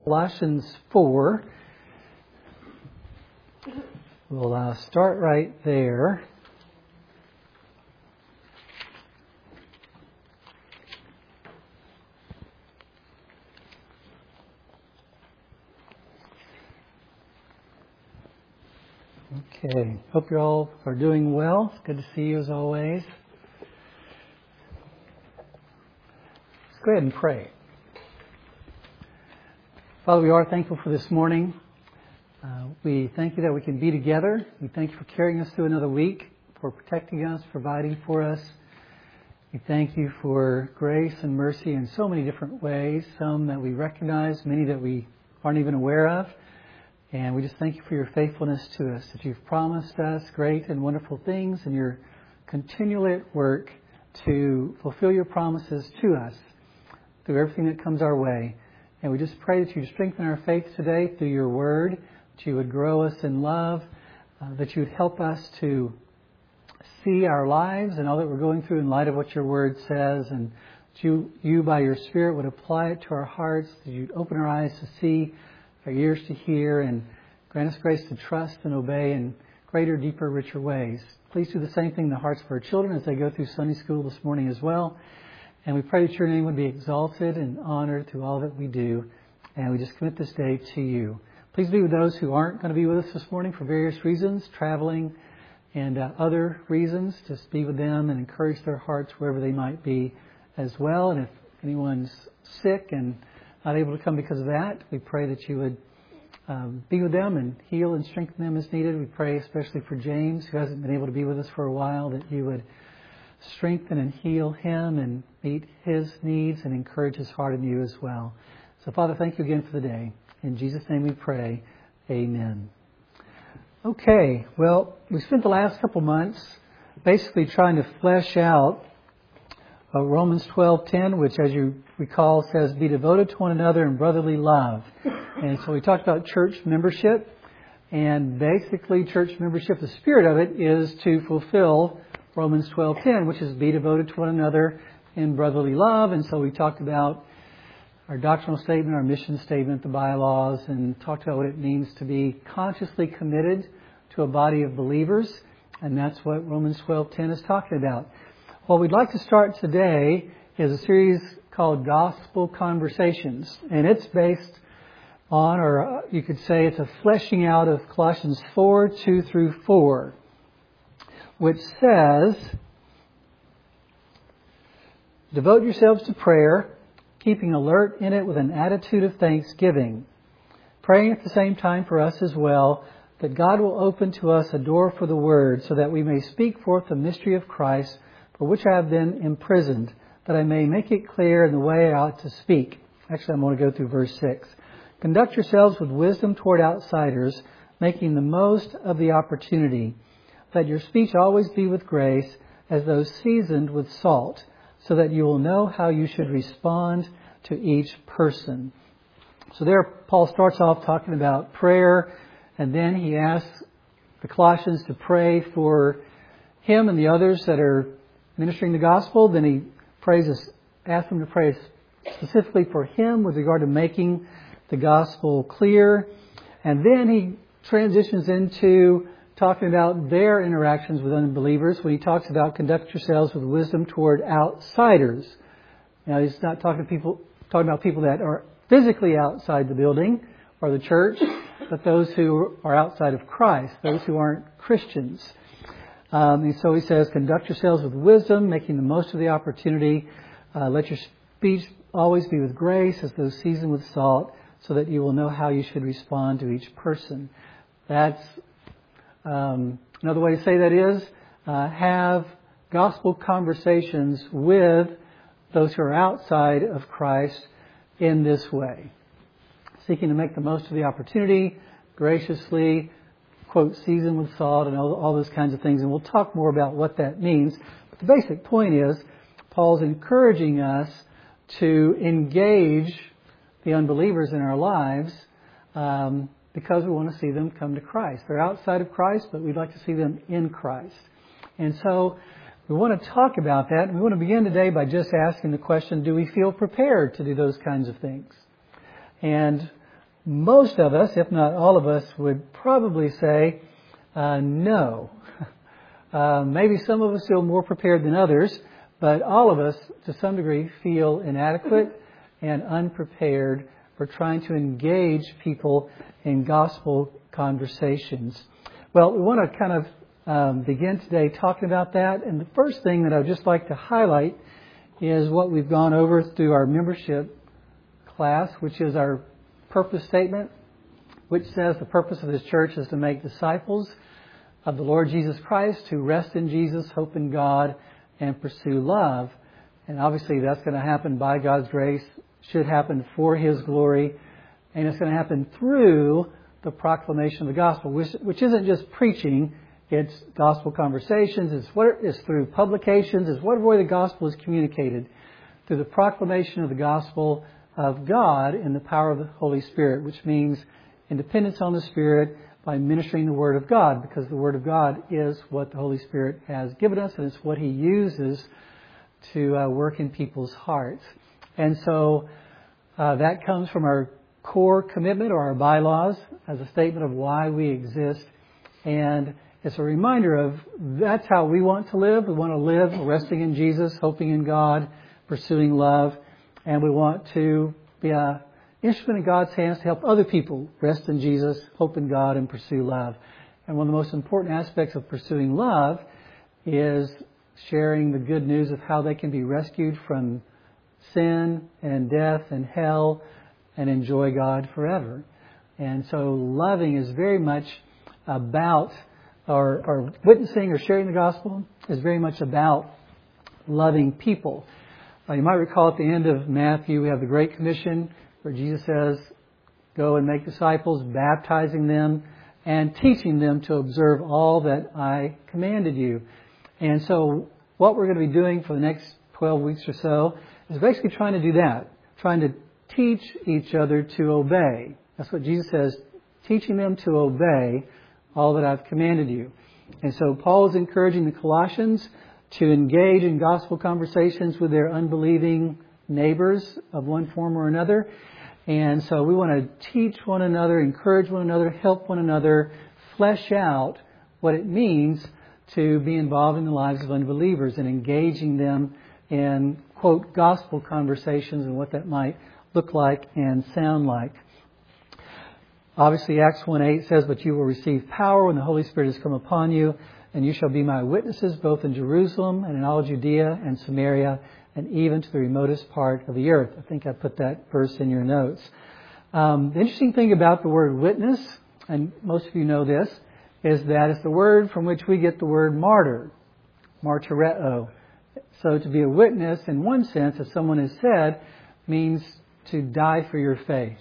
Colossians 4. We'll start right there. Okay, hope you all are doing well. It's good to see you as always. Let's go ahead and pray. Father, we are thankful for this morning. We thank you that we can be together. We thank you for carrying us through another week, for protecting us, providing for us. We thank you for grace and mercy in so many different ways, some that we recognize, many that we aren't even aware of. And we just thank you for your faithfulness to us, that you've promised us great and wonderful things, and you're continually at work to fulfill your promises to us through everything that comes our way. And we just pray that you strengthen our faith today through your word, that you would grow us in love, that you would help us to see our lives and all that we're going through in light of what your word says, and that you by your Spirit would apply it to our hearts, that you'd open our eyes to see, our ears to hear, and grant us grace to trust and obey in greater, deeper, richer ways. Please do the same thing in the hearts of our children as they go through Sunday school this morning as well. And we pray that your name would be exalted and honored through all that we do. And we just commit this day to you. Please be with those who aren't going to be with us this morning for various reasons, traveling and other reasons. Just be with them and encourage their hearts wherever they might be as well. And if anyone's sick and not able to come because of that, we pray that you would be with them and heal and strengthen them as needed. We pray especially for James, who hasn't been able to be with us for a while, that you would strengthen and heal him and meet his needs and encourage his heart in you as well. So, Father, thank you again for the day. In Jesus' name we pray. Amen. Okay, well, we spent the last couple months basically trying to flesh out Romans 12:10, which, as you recall, says, "Be devoted to one another in brotherly love." And so we talked about church membership. And basically, church membership, the spirit of it is to fulfill Romans 12:10, which is be devoted to one another in brotherly love. And so we talked about our doctrinal statement, our mission statement, the bylaws, and talked about what it means to be consciously committed to a body of believers. And that's what Romans 12:10 is talking about. What we'd like to start today is a series called Gospel Conversations. And it's based on, or you could say it's a fleshing out of Colossians 4:2-4. Which says, "Devote yourselves to prayer, keeping alert in it with an attitude of thanksgiving, praying at the same time for us as well, that God will open to us a door for the word, so that we may speak forth the mystery of Christ, for which I have been imprisoned, that I may make it clear in the way I ought to speak." Actually, I'm going to go through verse 6. "Conduct yourselves with wisdom toward outsiders, making the most of the opportunity. Let your speech always be with grace, as though seasoned with salt, so that you will know how you should respond to each person." So there Paul starts off talking about prayer, and then he asks the Colossians to pray for him and the others that are ministering the gospel. Then he asks them to pray specifically for him with regard to making the gospel clear. And then he transitions into talking about their interactions with unbelievers when he talks about conduct yourselves with wisdom toward outsiders. Now, he's not talking about people that are physically outside the building or the church, but those who are outside of Christ, those who aren't Christians. And so he says, conduct yourselves with wisdom, making the most of the opportunity. Let your speech always be with grace, as though seasoned with salt, so that you will know how you should respond to each person. That's another way to say that is have gospel conversations with those who are outside of Christ in this way. Seeking to make the most of the opportunity, graciously, quote, seasoned with salt, and all those kinds of things. And we'll talk more about what that means. But the basic point is, Paul's encouraging us to engage the unbelievers in our lives because we want to see them come to Christ. They're outside of Christ, but we'd like to see them in Christ. And so we want to talk about that. And we want to begin today by just asking the question, do we feel prepared to do those kinds of things? And most of us, if not all of us, would probably say no. Maybe some of us feel more prepared than others, but all of us, to some degree, feel inadequate and unprepared for trying to engage people in gospel conversations. Well, we want to kind of begin today talking about that. And the first thing that I would just like to highlight is what we've gone over through our membership class, which is our purpose statement, which says the purpose of this church is to make disciples of the Lord Jesus Christ who rest in Jesus, hope in God, and pursue love. And obviously that's going to happen by God's grace, should happen for His glory, and it's going to happen through the proclamation of the gospel, which isn't just preaching, it's gospel conversations, it's through publications, it's whatever way the gospel is communicated, through the proclamation of the gospel of God in the power of the Holy Spirit, which means independence on the Spirit by ministering the Word of God, because the Word of God is what the Holy Spirit has given us, and it's what He uses to work in people's hearts. And so that comes from our core commitment or our bylaws as a statement of why we exist. And it's a reminder of that's how we want to live. We want to live resting in Jesus, hoping in God, pursuing love. And we want to be an instrument in God's hands to help other people rest in Jesus, hope in God, and pursue love. And one of the most important aspects of pursuing love is sharing the good news of how they can be rescued from sin and death and hell and enjoy God forever. And so loving is very much about, or witnessing or sharing the gospel is very much about loving people. You might recall at the end of Matthew, we have the Great Commission where Jesus says, go and make disciples, baptizing them and teaching them to observe all that I commanded you. And so what we're going to be doing for the next 12 weeks or so is basically trying to do that, trying to teach each other to obey. That's what Jesus says, teaching them to obey all that I've commanded you. And so Paul is encouraging the Colossians to engage in gospel conversations with their unbelieving neighbors of one form or another. And so we want to teach one another, encourage one another, help one another, flesh out what it means to be involved in the lives of unbelievers and engaging them in, quote, gospel conversations and what that might look like and sound like. Obviously, Acts 1:8 says, but you will receive power when the Holy Spirit has come upon you, and you shall be my witnesses both in Jerusalem and in all Judea and Samaria and even to the remotest part of the earth. I think I put that verse in your notes. The interesting thing about the word witness, and most of you know this, is that it's the word from which we get the word martyr, martyreo. So to be a witness, in one sense, as someone has said, means to die for your faith.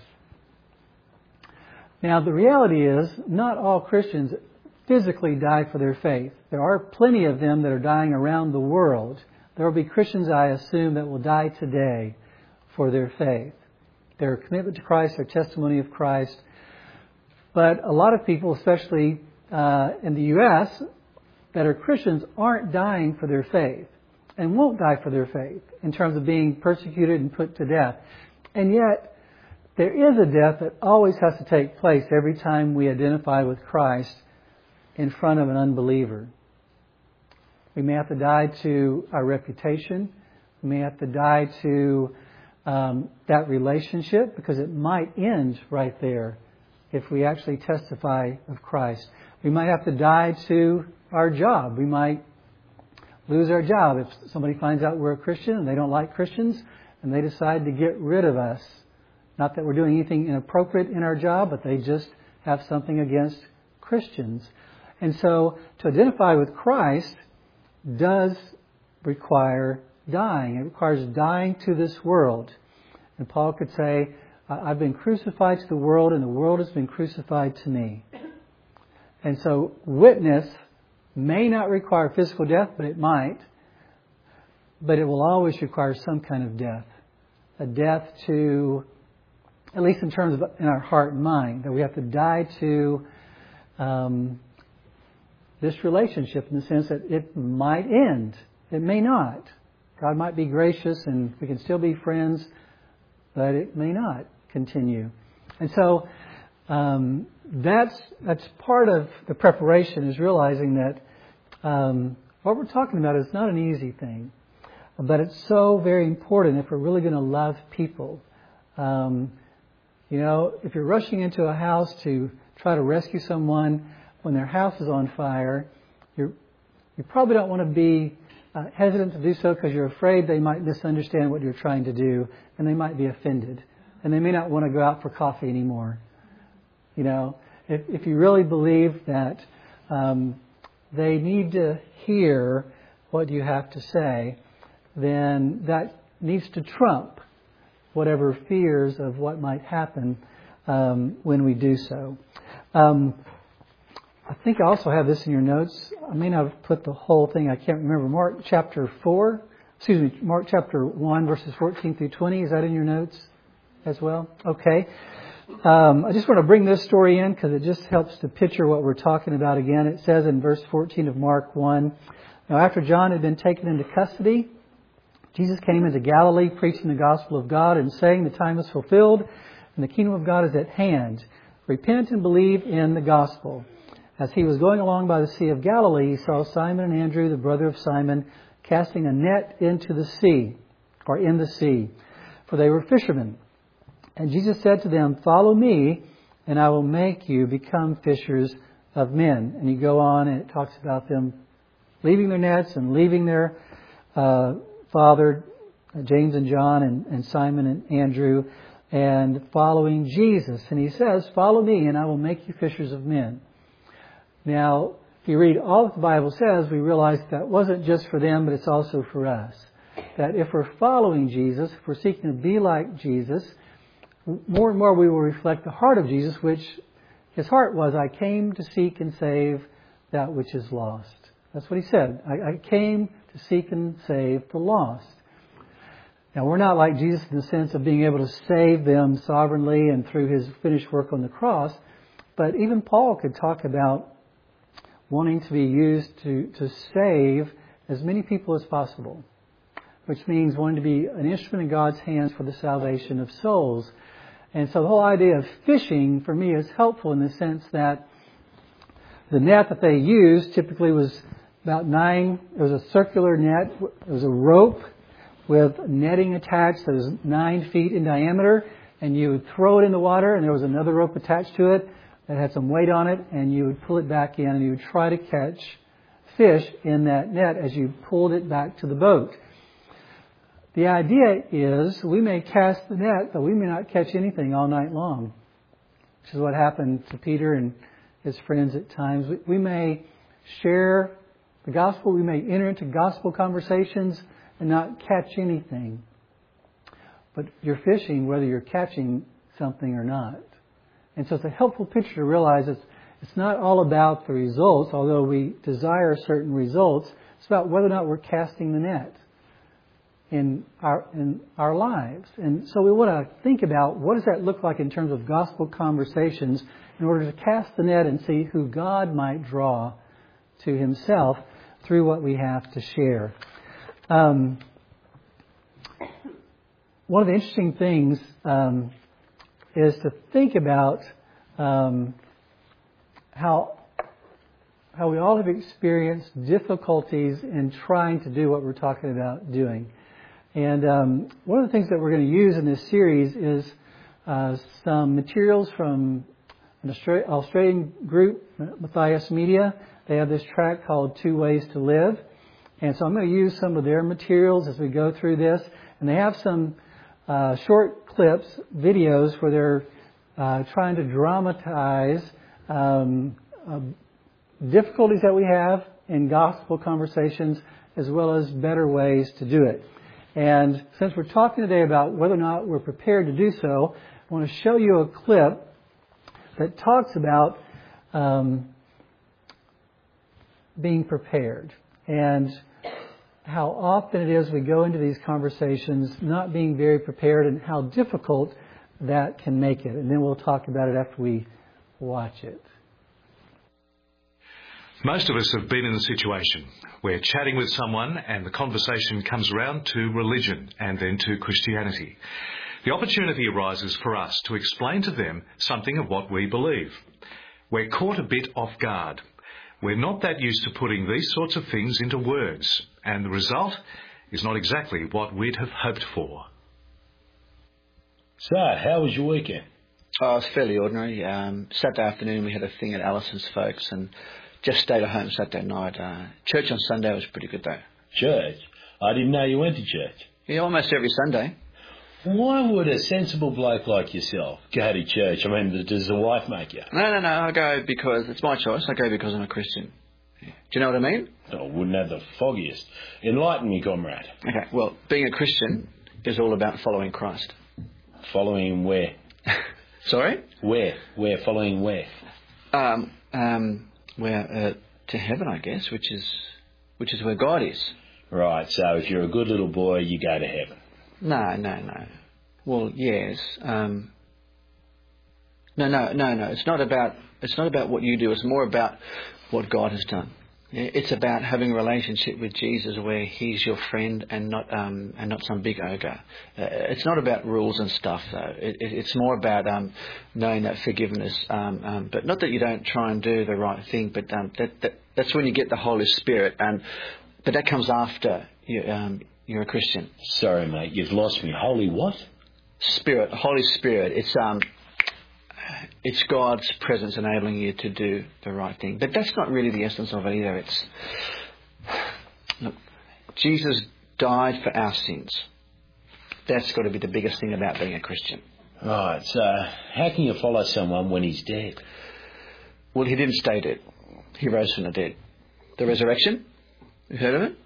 Now, the reality is, not all Christians physically die for their faith. There are plenty of them that are dying around the world. There will be Christians, I assume, that will die today for their faith, their commitment to Christ, their testimony of Christ. But a lot of people, especially in the U.S., that are Christians aren't dying for their faith and won't die for their faith in terms of being persecuted and put to death. And yet, there is a death that always has to take place every time we identify with Christ in front of an unbeliever. We may have to die to our reputation. We may have to die to that relationship, because it might end right there if we actually testify of Christ. We might have to die to our job. We might lose our job if somebody finds out we're a Christian and they don't like Christians and they decide to get rid of us. Not that we're doing anything inappropriate in our job, but they just have something against Christians. And so to identify with Christ does require dying. It requires dying to this world. And Paul could say, I've been crucified to the world and the world has been crucified to me. And so witness may not require physical death, but it might. But it will always require some kind of death. A death to, at least in terms of in our heart and mind, that we have to die to this relationship in the sense that it might end. It may not. God might be gracious and we can still be friends, but it may not continue. And so That's part of the preparation, is realizing that what we're talking about is not an easy thing, but it's so very important if we're really going to love people. If you're rushing into a house to try to rescue someone when their house is on fire, you probably don't want to be hesitant to do so because you're afraid they might misunderstand what you're trying to do and they might be offended and they may not want to go out for coffee anymore. If you really believe that they need to hear what you have to say, then that needs to trump whatever fears of what might happen when we do so. I think I also have this in your notes. I may not have put the whole thing. I can't remember. Mark chapter 1, verses 14 through 20. Is that in your notes as well? Okay. I just want to bring this story in because it just helps to picture what we're talking about again. It says in verse 14 of Mark 1, "Now after John had been taken into custody, Jesus came into Galilee preaching the gospel of God and saying, 'The time is fulfilled and the kingdom of God is at hand. Repent and believe in the gospel.' As he was going along by the Sea of Galilee, he saw Simon and Andrew, the brother of Simon, casting a net into the sea, or in the sea, for they were fishermen. And Jesus said to them, 'Follow me, and I will make you become fishers of men.'" And you go on, and it talks about them leaving their nets and leaving their father, James and John, and Simon and Andrew, and following Jesus. And he says, "Follow me, and I will make you fishers of men." Now, if you read all that the Bible says, we realize that wasn't just for them, but it's also for us. That if we're following Jesus, if we're seeking to be like Jesus, more and more we will reflect the heart of Jesus, which his heart was, "I came to seek and save that which is lost." That's what he said. I came to seek and save the lost. Now, we're not like Jesus in the sense of being able to save them sovereignly and through his finished work on the cross, but even Paul could talk about wanting to be used to save as many people as possible, which means wanting to be an instrument in God's hands for the salvation of souls. And so the whole idea of fishing, for me, is helpful in the sense that the net that they used typically was about 9, it was a circular net, it was a rope with netting attached that was 9 feet in diameter, and you would throw it in the water, and there was another rope attached to it that had some weight on it, and you would pull it back in, and you would try to catch fish in that net as you pulled it back to the boat. The idea is we may cast the net, but we may not catch anything all night long, which is what happened to Peter and his friends at times. We may share the gospel, we may enter into gospel conversations and not catch anything. But you're fishing whether you're catching something or not. And so it's a helpful picture to realize it's not all about the results, although we desire certain results. It's about whether or not we're casting the net in our lives. And so we want to think about what does that look like in terms of gospel conversations in order to cast the net and see who God might draw to himself through what we have to share. One of the interesting things is to think about how we all have experienced difficulties in trying to do what we're talking about doing. And one of the things that we're going to use in this series is some materials from an Australian group, Matthias Media. They have this track called 2 Ways to Live. And so I'm going to use some of their materials as we go through this. And they have some short clips, videos, where they're trying to dramatize difficulties that we have in gospel conversations as well as better ways to do it. And since we're talking today about whether or not we're prepared to do so, I want to show you a clip that talks about being prepared and how often it is we go into these conversations not being very prepared and how difficult that can make it. And then we'll talk about it after we watch it. Most of us have been in a situation where chatting with someone and the conversation comes around to religion and then to Christianity. the opportunity arises for us to explain to them something of what we believe. We're caught a bit off guard. We're not that used to putting these sorts of things into words, and the result is not exactly what we'd have hoped for. So, how was your weekend? Oh, it was fairly ordinary. Saturday afternoon we had a thing at Allison's folks and just stayed at home Saturday night. Church on Sunday was pretty good though. Church? I didn't know you went to church. Yeah, almost every Sunday. Why would a sensible bloke like yourself go to church? I mean, does the wife make you? No. I go because it's my choice. I go because I'm a Christian. Yeah. Do you know what I mean? I wouldn't have the foggiest. Enlighten me, comrade. Okay, well, being a Christian is all about following Christ. Following where? Sorry? Where? Following where? To heaven, I guess, which is where God is. Right, so if you're a good little boy, you go to heaven. No. Well, yes. No. It's not about what you do. It's more about what God has done. It's about having a relationship with Jesus where He's your friend and not some big ogre. It's not about rules and stuff though. It's more about knowing that forgiveness. But not that you don't try and do the right thing. But that's when you get the Holy Spirit. But that comes after you're a Christian. Sorry, mate, you've lost me. Holy what? Spirit, Holy Spirit. It's God's presence enabling you to do the right thing. But that's not really the essence of it either. Look, Jesus died for our sins. That's got to be the biggest thing about being a Christian. Right, so how can you follow someone when he's dead? Well, He didn't stay dead. He rose from the dead. The resurrection, you heard of it?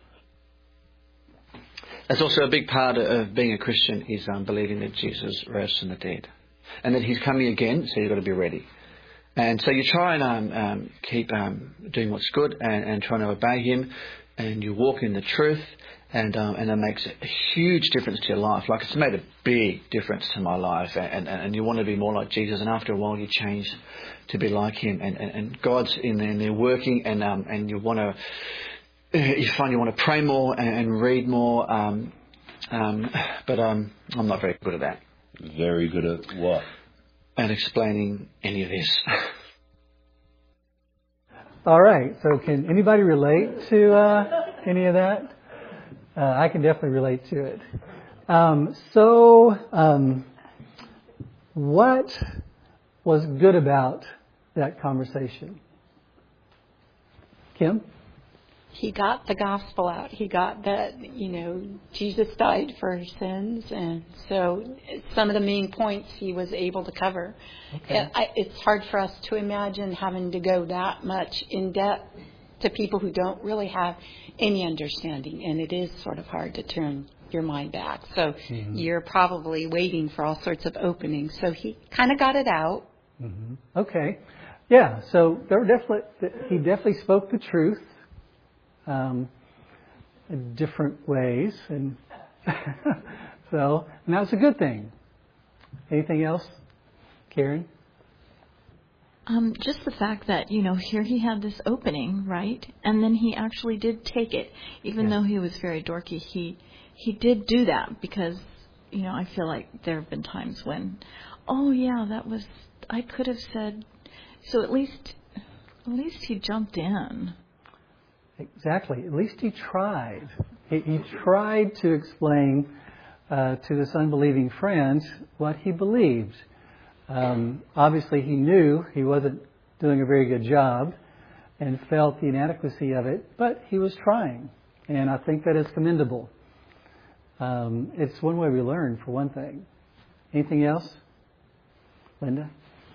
That's also a big part of being a Christian is believing that Jesus rose from the dead. And that He's coming again, so you've got to be ready. And so you try and keep doing what's good and trying to obey Him, and you walk in the truth, and that makes a huge difference to your life. Like it's made a big difference to my life, and you want to be more like Jesus, and after a while you change to be like Him, and God's in there working, and you want to. You find you want to pray more and read more, but I'm not very good at that. Very good at what? At explaining any of this. All right. So can anybody relate to any of that? I can definitely relate to it. What was good about that conversation? Kim? He got the gospel out. He got that, Jesus died for our sins. And so some of the main points he was able to cover. Okay. It's hard for us to imagine having to go that much in depth to people who don't really have any understanding. And it is sort of hard to turn your mind back. So you're probably waiting for all sorts of openings. So he kind of got it out. Mm-hmm. Okay. Yeah. So he definitely spoke the truth. In different ways, and and that's a good thing. Anything else, Karen? Just the fact that here he had this opening, right, and then he actually did take it, even though he was very dorky. He did do that because I feel like there have been times when, I could have said. So at least he jumped in. Exactly. At least he tried. He tried to explain to this unbelieving friend what he believed. Obviously, he knew he wasn't doing a very good job and felt the inadequacy of it, but he was trying. And I think that is commendable. It's one way we learn, for one thing. Anything else? Linda?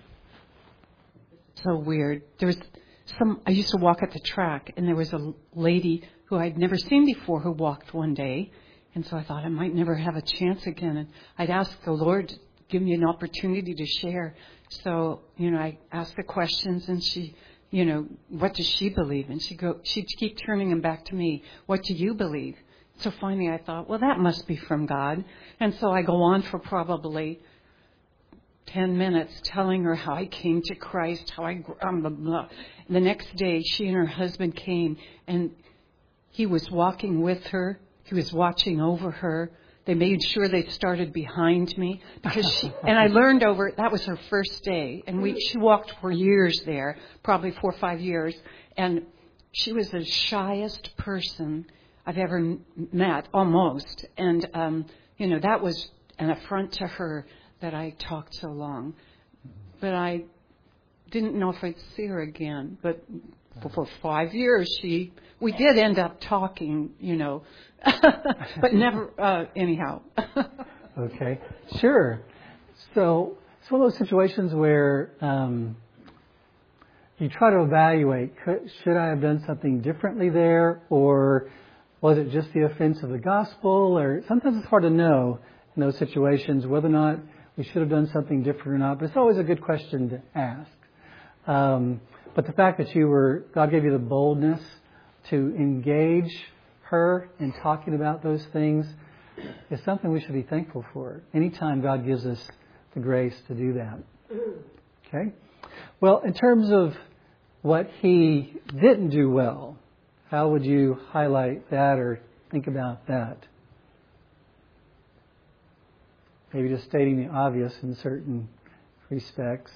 So weird. I used to walk at the track, and there was a lady who I'd never seen before who walked one day. And so I thought I might never have a chance again. And I'd ask the Lord to give me an opportunity to share. So, I asked the questions, and she, what does she believe? And she'd keep turning them back to me. What do you believe? So finally I thought, well, that must be from God. And so I go on for probably 10 minutes telling her how I came to Christ, how blah, blah. The next day, she and her husband came, and he was walking with her. He was watching over her. they made sure they started behind me because and I learned that was her first day, and she walked for years there, probably 4 or 5 years, and she was the shyest person I've ever met, almost. And, that was an affront to her that I talked so long. But I didn't know if I'd see her again. But for 5 years, we did end up talking, but never, anyhow. Okay, sure. So it's one of those situations where you try to evaluate, should I have done something differently there, or was it just the offense of the gospel? Or sometimes it's hard to know in those situations whether or not we should have done something different or not. But it's always a good question to ask. But the fact that God gave you the boldness to engage her in talking about those things is something we should be thankful for. Anytime God gives us the grace to do that. Okay? Well, in terms of what he didn't do well, how would you highlight that or think about that? Maybe just stating the obvious in certain respects.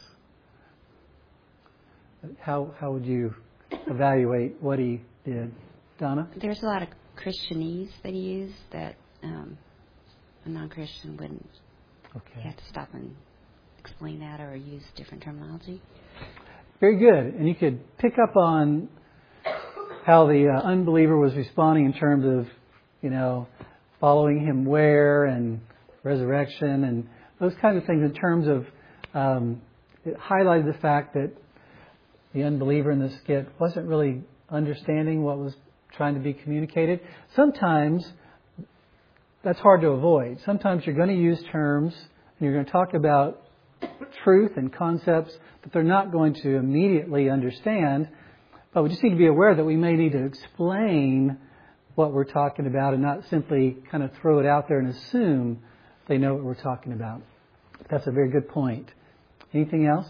How would you evaluate what he did? Donna? There's a lot of Christianese that he used that a non-Christian wouldn't have to stop and explain that or use different terminology. Very good. And you could pick up on how the unbeliever was responding in terms of, following him where and resurrection and those kinds of things in terms of it highlighted the fact that the unbeliever in the skit wasn't really understanding what was trying to be communicated. Sometimes that's hard to avoid. Sometimes you're going to use terms and you're going to talk about truth and concepts that they're not going to immediately understand. But we just need to be aware that we may need to explain what we're talking about and not simply kind of throw it out there and assume they know what we're talking about. That's a very good point. Anything else?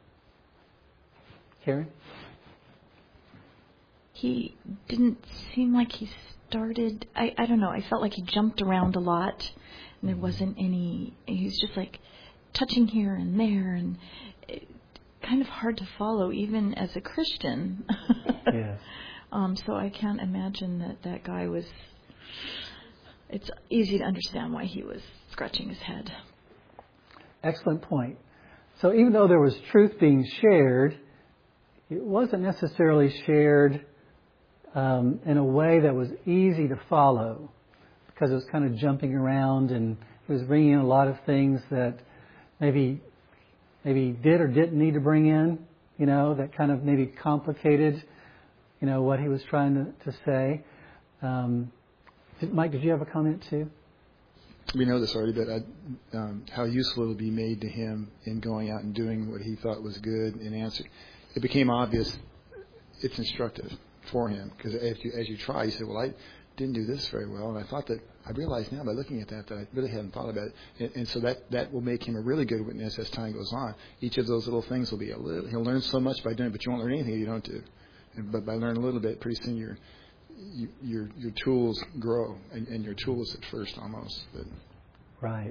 Karen? He didn't seem like he started, I don't know, I felt like he jumped around a lot and there wasn't any, he was just like touching here and there and kind of hard to follow even as a Christian. Yes. So I can't imagine that guy was, it's easy to understand why he was scratching his head. Excellent point. So even though there was truth being shared, it wasn't necessarily shared in a way that was easy to follow because it was kind of jumping around and it was bringing in a lot of things that maybe did or didn't need to bring in, that kind of maybe complicated, what he was trying to say. Mike, did you have a comment too? We know this already, but how useful it would be made to him in going out and doing what he thought was good and answering. It became obvious it's instructive for him because as you try, you say, well, I didn't do this very well, and I realize now by looking at that I really hadn't thought about it, and so that will make him a really good witness as time goes on. Each of those little things will be he'll learn so much by doing it, but you won't learn anything if you don't do. But by learning a little bit, pretty soon your tools grow, and your tools at first almost. But. Right.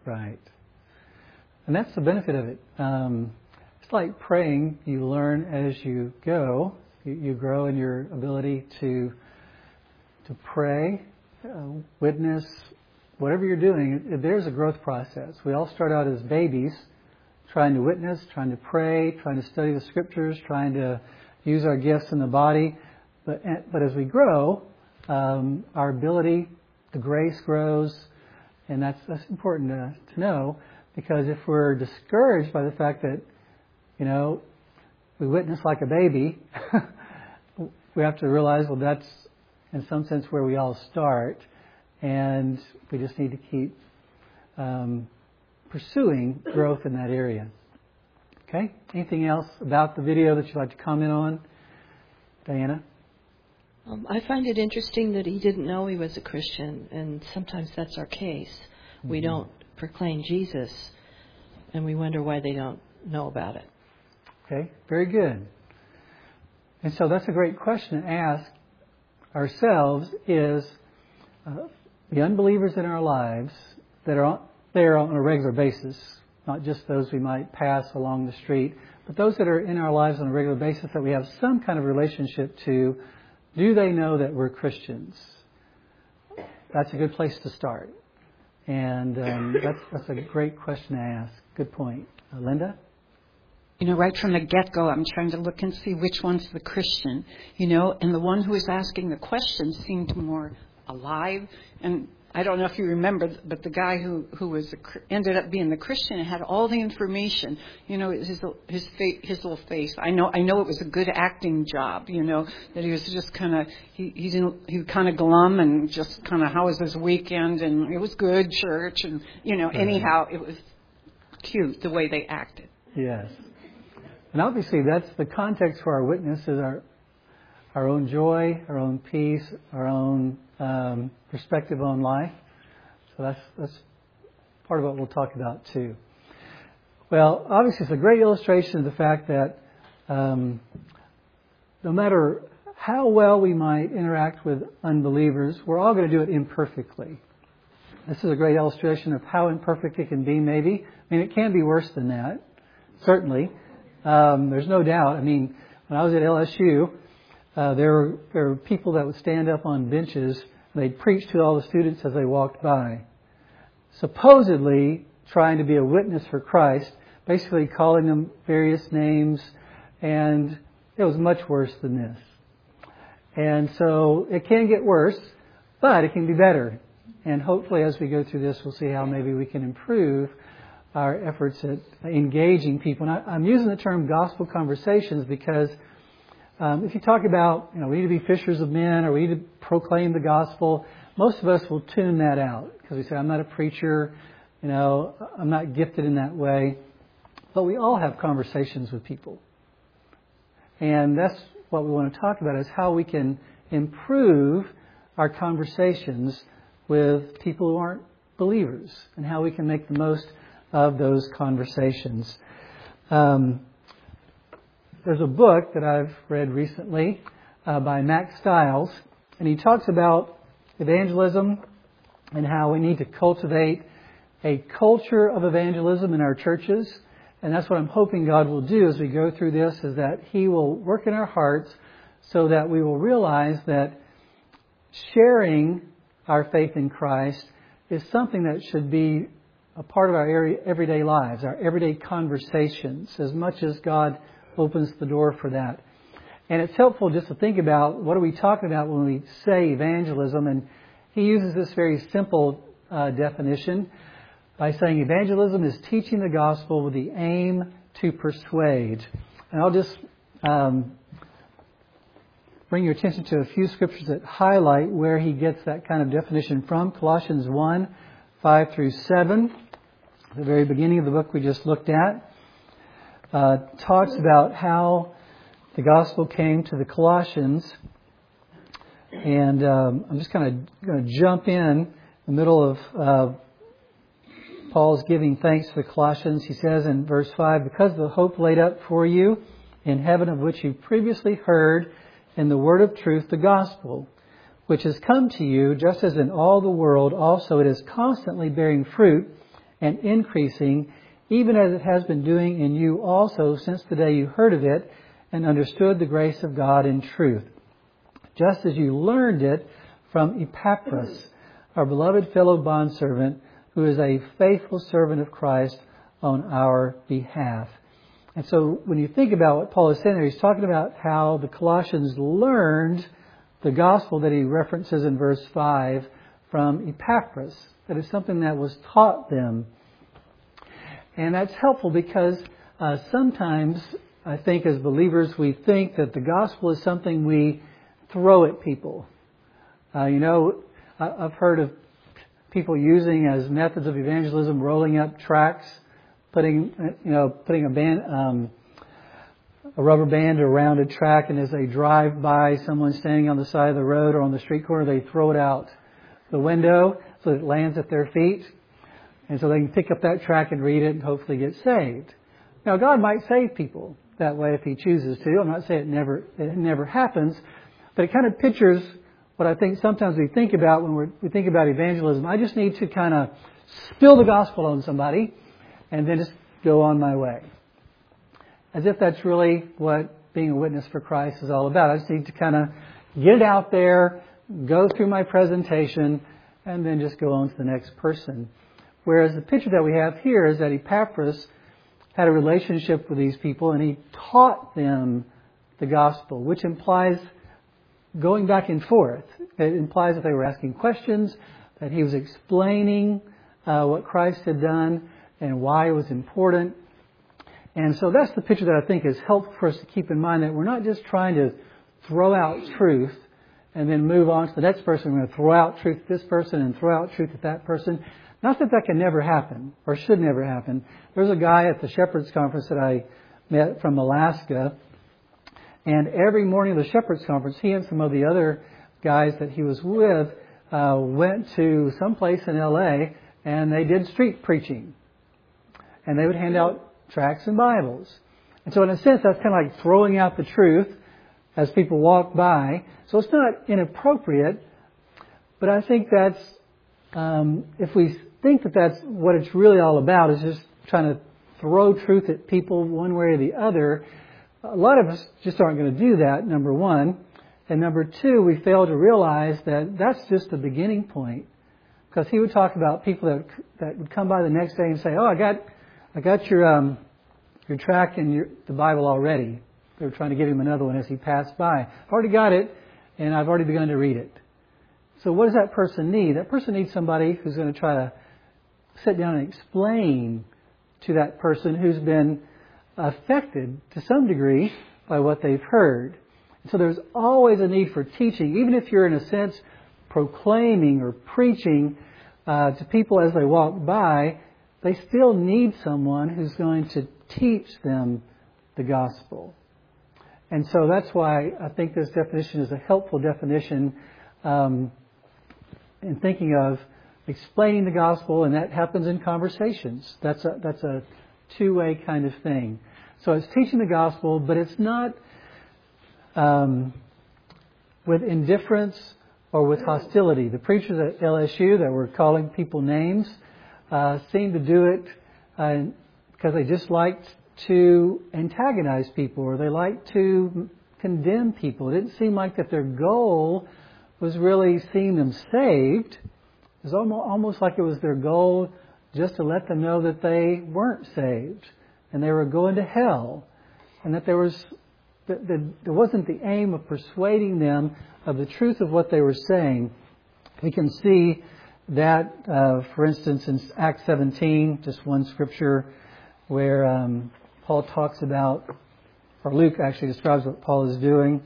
And that's the benefit of it. It's like praying. You learn as you go. You grow in your ability to pray, witness, whatever you're doing. There's a growth process. We all start out as babies, trying to witness, trying to pray, trying to study the Scriptures, trying to use our gifts in the body. But as we grow, our ability, the grace grows, and that's important to know, because if we're discouraged by the fact that, we witness like a baby, we have to realize, well, that's in some sense where we all start, and we just need to keep pursuing growth in that area. Okay? Anything else about the video that you'd like to comment on? Diana? I find it interesting that he didn't know he was a Christian, and sometimes that's our case. Mm-hmm. We don't proclaim Jesus, and we wonder why they don't know about it. Okay, very good. And so that's a great question to ask ourselves is, the unbelievers in our lives that are there on a regular basis, not just those we might pass along the street, but those that are in our lives on a regular basis that we have some kind of relationship to, do they know that we're Christians? That's a good place to start. And that's a great question to ask. Good point. Linda? Right from the get-go, I'm trying to look and see which one's the Christian, and the one who was asking the question seemed more alive. And I don't know if you remember, but the guy who ended up being the Christian had all the information, his little face. I know it was a good acting job, that he was just kind of, he was kind of glum and just kind of, how was his weekend? And it was good, church, and, anyhow, it was cute the way they acted. Yes. And obviously that's the context for our witness is our own joy, our own peace, our own perspective on life. So that's part of what we'll talk about too. Well, obviously it's a great illustration of the fact that no matter how well we might interact with unbelievers, we're all going to do it imperfectly. This is a great illustration of how imperfect it can be, maybe. I mean, it can be worse than that, certainly. There's no doubt. I mean, when I was at LSU, there were people that would stand up on benches and they'd preach to all the students as they walked by, supposedly trying to be a witness for Christ, basically calling them various names, and it was much worse than this. And so it can get worse, but it can be better. And hopefully as we go through this, we'll see how maybe we can improve our efforts at engaging people. And I'm using the term gospel conversations because if you talk about, we need to be fishers of men or we need to proclaim the gospel, most of us will tune that out because we say, I'm not a preacher, I'm not gifted in that way. But we all have conversations with people. And that's what we want to talk about is how we can improve our conversations with people who aren't believers and how we can make the most of those conversations. There's a book that I've read recently by Max Stiles, and he talks about evangelism and how we need to cultivate a culture of evangelism in our churches. And that's what I'm hoping God will do as we go through this, is that He will work in our hearts so that we will realize that sharing our faith in Christ is something that should be a part of our everyday lives, our everyday conversations, as much as God opens the door for that. And it's helpful just to think about what are we talking about when we say evangelism. And he uses this very simple definition by saying evangelism is teaching the gospel with the aim to persuade. And I'll just bring your attention to a few scriptures that highlight where he gets that kind of definition from. Colossians 1, 5 through 7, the very beginning of the book we just looked at, talks about how the gospel came to the Colossians. And I'm just kind of going to jump in the middle of Paul's giving thanks to the Colossians. He says in verse 5, because of the hope laid up for you in heaven, of which you previously heard in the word of truth, the gospel, which has come to you, just as in all the world also it is constantly bearing fruit and increasing, even as it has been doing in you also since the day you heard of it and understood the grace of God in truth, just as you learned it from Epaphras, our beloved fellow bondservant, who is a faithful servant of Christ on our behalf. And so when you think about what Paul is saying there, he's talking about how the Colossians learned the gospel that he references in verse 5 from Epaphras. That is something that was taught them. And that's helpful because sometimes I think as believers we think that the gospel is something we throw at people. I've heard of people using as methods of evangelism rolling up tracts, putting a rubber band around a track, and as they drive by someone standing on the side of the road or on the street corner, they throw it out the window so that it lands at their feet, and so they can pick up that tract and read it and hopefully get saved. Now, God might save people that way if He chooses to. I'm not saying it never happens, but it kind of pictures what I think sometimes we think about when we think about evangelism. I just need to kind of spill the gospel on somebody and then just go on my way. As if that's really what being a witness for Christ is all about. I just need to kind of get it out there, go through my presentation, and then just go on to the next person. Whereas the picture that we have here is that Epaphras had a relationship with these people and he taught them the gospel, which implies going back and forth. It implies that they were asking questions, that he was explaining what Christ had done and why it was important. And so that's the picture that I think is helpful for us to keep in mind, that we're not just trying to throw out truth and then move on to the next person. We're going to throw out truth at this person and throw out truth at that person. Not that that can never happen or should never happen. There's a guy at the Shepherds Conference that I met from Alaska. And every morning of the Shepherds Conference, he and some of the other guys that he was with went to some place in L.A. and they did street preaching. And they would hand out tracts and Bibles. And so in a sense, that's kind of like throwing out the truth as people walk by. So it's not inappropriate, but I think that's, if we think that that's what it's really all about, is just trying to throw truth at people one way or the other, a lot of us just aren't going to do that, number one. And number two, we fail to realize that that's just the beginning point. Because he would talk about people that would come by the next day and say, "Oh, I got your tract and the Bible already." They were trying to give him another one as he passed by. "I've already got it, and I've already begun to read it." So what does that person need? That person needs somebody who's going to try to sit down and explain to that person who's been affected to some degree by what they've heard. So there's always a need for teaching, even if you're in a sense proclaiming or preaching to people as they walk by. They still need someone who's going to teach them the gospel. And so that's why I think this definition is a helpful definition in thinking of explaining the gospel, and that happens in conversations. That's a two-way kind of thing. So it's teaching the gospel, but it's not with indifference or with hostility. The preachers at LSU that were calling people names seemed to do it because they just liked to antagonize people, or they liked to condemn people. It didn't seem like that their goal was really seeing them saved. It was almost like it was their goal just to let them know that they weren't saved and they were going to hell, and that there wasn't the aim of persuading them of the truth of what they were saying. We can see that, for instance, in Acts 17, just one scripture where Paul talks about, or Luke actually describes what Paul is doing.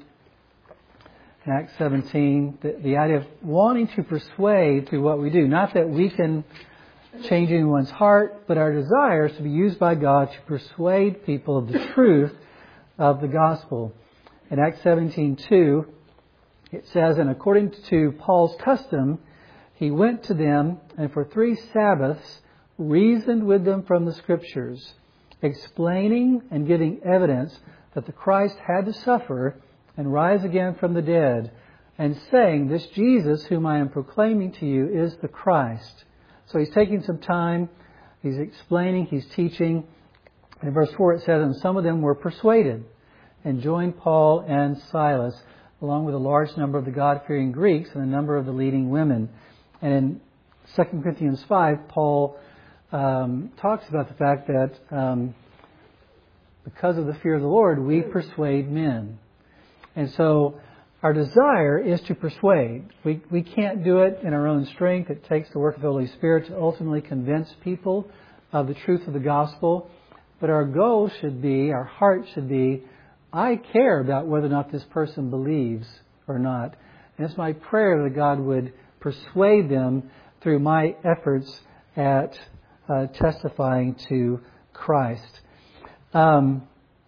In Acts 17, the idea of wanting to persuade through what we do. Not that we can change anyone's heart, but our desire is to be used by God to persuade people of the truth of the gospel. In Acts 17:2, it says, "And according to Paul's custom, he went to them and for 3 Sabbaths reasoned with them from the Scriptures, explaining and giving evidence that the Christ had to suffer and rise again from the dead, and saying, 'This Jesus whom I am proclaiming to you is the Christ.'" So he's taking some time, he's explaining, he's teaching. In verse 4 it says, "And some of them were persuaded and joined Paul and Silas, along with a large number of the God-fearing Greeks and a number of the leading women." And in 2 Corinthians 5, Paul talks about the fact that because of the fear of the Lord, we persuade men. And so our desire is to persuade. We can't do it in our own strength. It takes the work of the Holy Spirit to ultimately convince people of the truth of the gospel. But our goal should be, our heart should be, I care about whether or not this person believes or not. And it's my prayer that God would persuade them through my efforts at testifying to Christ. When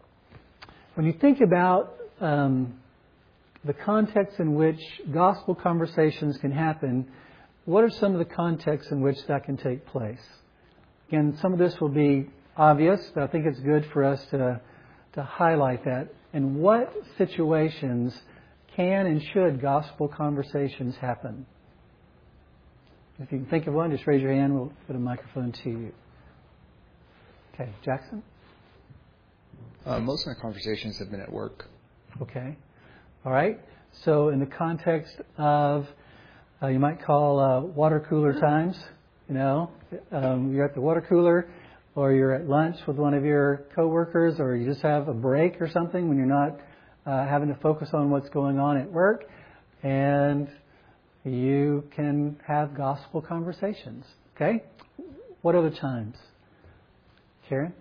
you think about the context in which gospel conversations can happen, what are some of the contexts in which that can take place? Again, some of this will be obvious, but I think it's good for us to highlight that. In what situations can and should gospel conversations happen? If you can think of one, just raise your hand. We'll put a microphone to you. Okay, Jackson? Most of my conversations have been at work. Okay. All right. So in the context of, you might call water cooler times, you're at the water cooler, or you're at lunch with one of your coworkers, or you just have a break or something when you're not having to focus on what's going on at work, and you can have gospel conversations. Okay? What other times? Karen?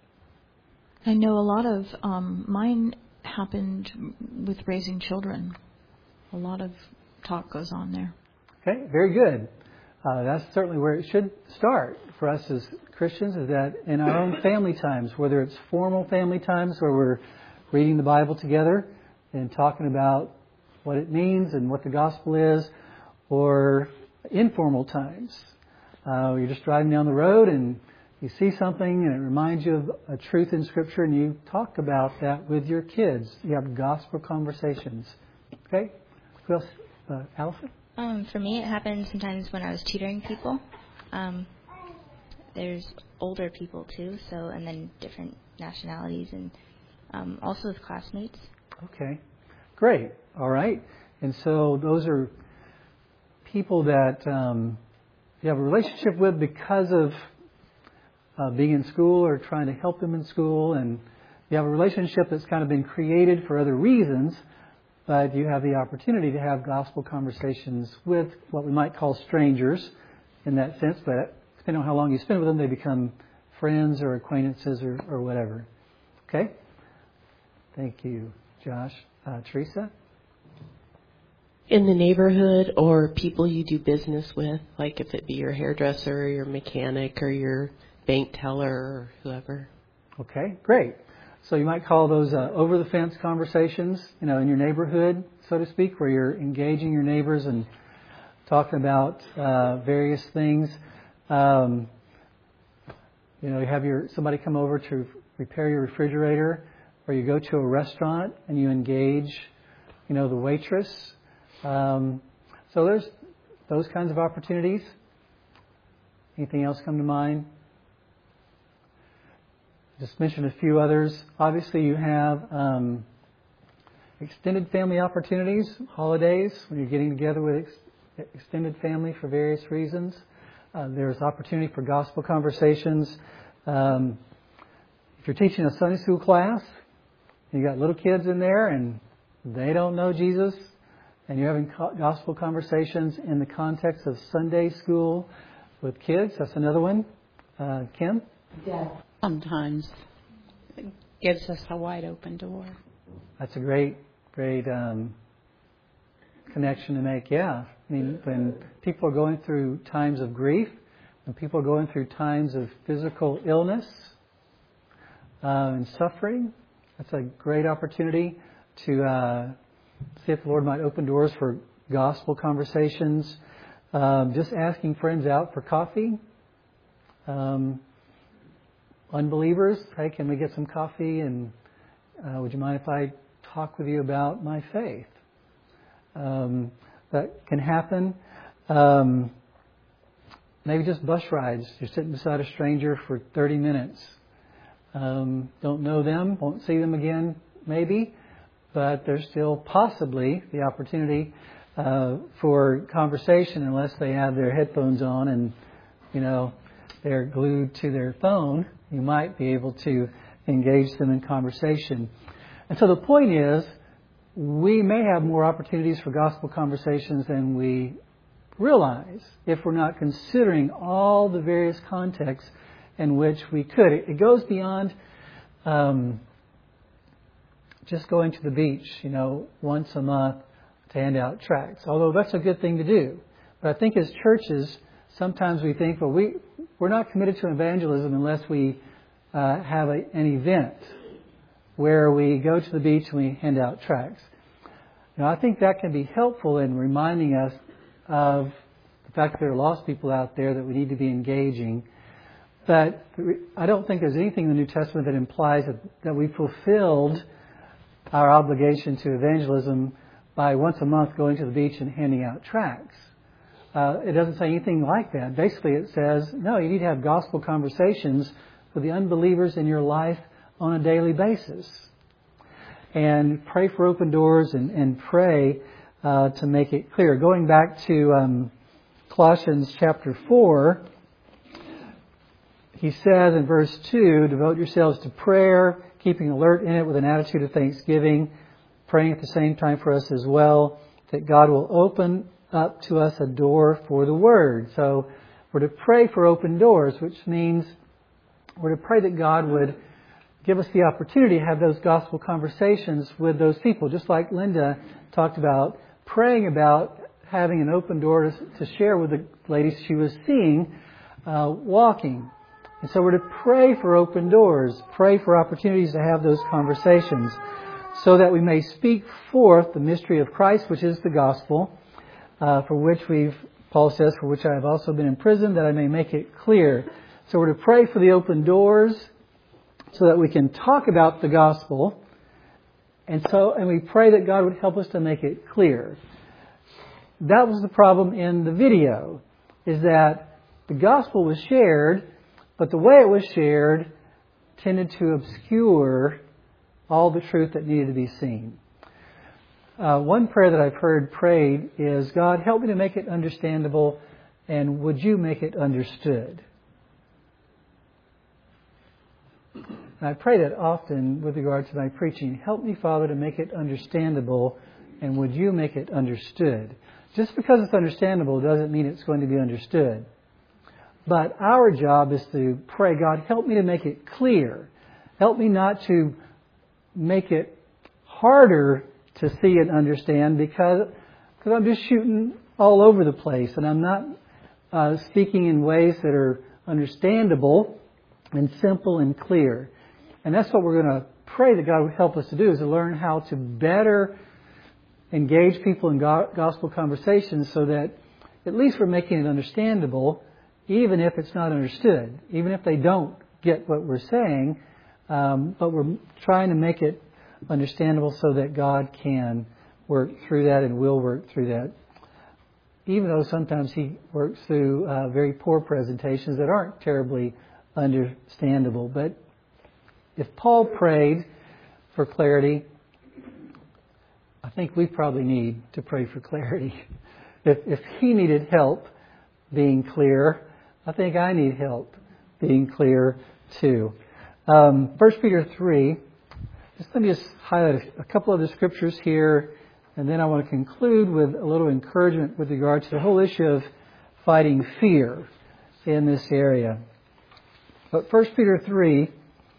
I know a lot of mine happened with raising children. A lot of talk goes on there. Okay, very good. That's certainly where it should start for us as Christians, is that in our own family times, whether it's formal family times where we're reading the Bible together and talking about what it means and what the gospel is, or informal times. You're just driving down the road and you see something and it reminds you of a truth in Scripture, and you talk about that with your kids. You have gospel conversations. Okay? Who else? Allison? For me, it happened sometimes when I was tutoring people. There's older people too, and then different nationalities, and also with classmates. Okay, great. All right. And so those are people that you have a relationship with because of being in school or trying to help them in school, and you have a relationship that's kind of been created for other reasons, but you have the opportunity to have gospel conversations with what we might call strangers in that sense, but depending on how long you spend with them, they become friends or acquaintances or whatever. Okay? Thank you, Josh. Teresa? In the neighborhood or people you do business with, like if it be your hairdresser or your mechanic or your bank teller or whoever. Okay, great. So you might call those over-the-fence conversations, in your neighborhood, so to speak, where you're engaging your neighbors and talking about various things. You have somebody come over to repair your refrigerator, or you go to a restaurant and you engage, the waitress. So there's those kinds of opportunities. Anything else come to mind? Just mention a few others. Obviously, you have extended family opportunities, holidays, when you're getting together with extended family for various reasons. There's opportunity for gospel conversations. If you're teaching a Sunday school class, you got little kids in there and they don't know Jesus, and you're having gospel conversations in the context of Sunday school with kids. That's another one. Kim? Yeah. Sometimes it gives us a wide open door. That's a great connection to make, yeah. I mean, when people are going through times of grief, when people are going through times of physical illness and suffering, that's a great opportunity to see if the Lord might open doors for gospel conversations. Just asking friends out for coffee. Unbelievers, hey, can we get some coffee? And would you mind if I talk with you about my faith? That can happen. Maybe just bus rides. You're sitting beside a stranger for 30 minutes. Don't know them, won't see them again, maybe, but there's still possibly the opportunity for conversation unless they have their headphones on and, they're glued to their phone. You might be able to engage them in conversation. And so the point is, we may have more opportunities for gospel conversations than we realize if we're not considering all the various contexts in which we could. It goes beyond just going to the beach, once a month to hand out tracts, although that's a good thing to do. But I think as churches, sometimes we think, well, we're not committed to evangelism unless we have an event where we go to the beach and we hand out tracts. I think that can be helpful in reminding us of the fact that there are lost people out there that we need to be engaging. But I don't think there's anything in the New Testament that implies that we fulfilled our obligation to evangelism by once a month going to the beach and handing out tracts. It doesn't say anything like that. Basically, it says, no, you need to have gospel conversations with the unbelievers in your life on a daily basis. And pray for open doors and pray to make it clear. Going back to Colossians chapter 4, he says in verse 2, devote yourselves to prayer, keeping alert in it with an attitude of thanksgiving, praying at the same time for us as well, that God will open up to us a door for the Word. So we're to pray for open doors, which means we're to pray that God would give us the opportunity to have those gospel conversations with those people, just like Linda talked about, praying about having an open door to share with the ladies she was seeing walking. And so we're to pray for open doors, pray for opportunities to have those conversations so that we may speak forth the mystery of Christ, which is the gospel, for which Paul says, for which I have also been imprisoned, that I may make it clear. So we're to pray for the open doors so that we can talk about the gospel, and we pray that God would help us to make it clear. That was the problem in the video, is that the gospel was shared, but the way it was shared tended to obscure all the truth that needed to be seen. One prayer that I've heard prayed is, God, help me to make it understandable, and would you make it understood? And I pray that often with regard to my preaching. Help me, Father, to make it understandable, and would you make it understood? Just because it's understandable doesn't mean it's going to be understood. But our job is to pray, God, help me to make it clear. Help me not to make it harder to see and understand because I'm just shooting all over the place and I'm not speaking in ways that are understandable and simple and clear. And that's what we're going to pray that God would help us to do, is to learn how to better engage people in gospel conversations so that at least we're making it understandable, even if it's not understood, even if they don't get what we're saying, but we're trying to make it understandable so that God can work through that and will work through that. Even though sometimes He works through very poor presentations that aren't terribly understandable. But if Paul prayed for clarity, I think we probably need to pray for clarity. If he needed help being clear, I think I need help being clear too. 1 Peter 3, let me just highlight a couple of the scriptures here, and then I want to conclude with a little encouragement with regard to the whole issue of fighting fear in this area. But 1 Peter 3